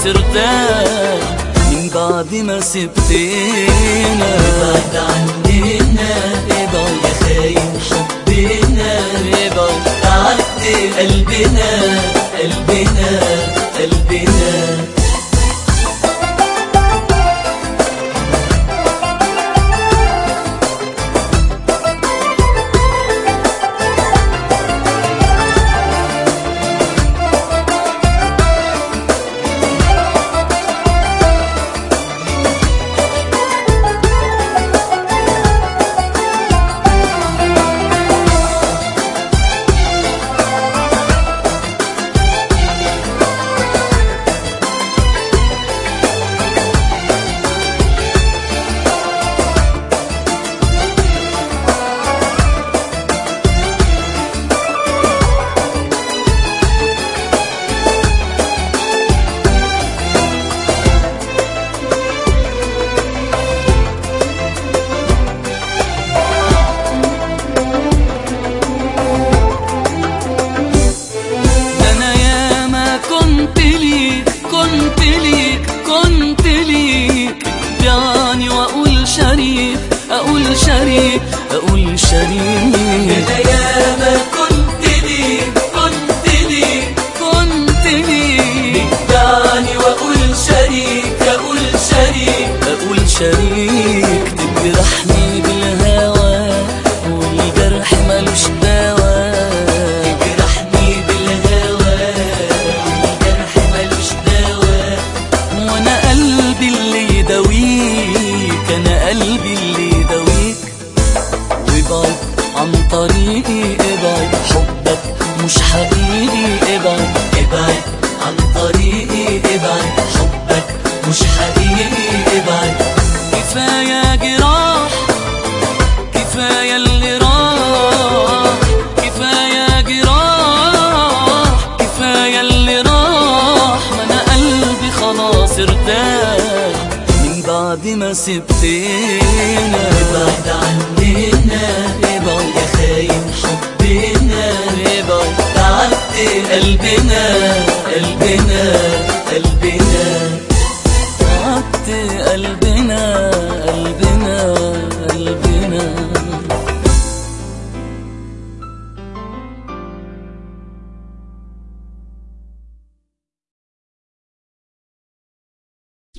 خلاص ارتاح من بعد ما سبتنا. ابعد عننا ابعد يا خاين حبنا، ابعد تعبت قلبنا قلبنا قلبنا. أقول شريك أنا ياما كنت ليك بتبعني وأقول شريك أقول شريك تجرحني بالهوى والجرح ملوش دوا. تجرحني بالهوى والجرح ملوش دوا. وأنا قلبي اللي يداويك، أنا قلبي اللي يداويك. وابعد عن طريقي ابعد، حبك مش حقيقي ابعد. ابعد عن طريقي ابعد، حبك مش حقيقي ابعد. كفاية جراح كفاية اللي راح، كفاية جراح كفاية اللي راح. ما أنا قلبي خلاص ارتاح من بعد ما سبتنا. ابعد عني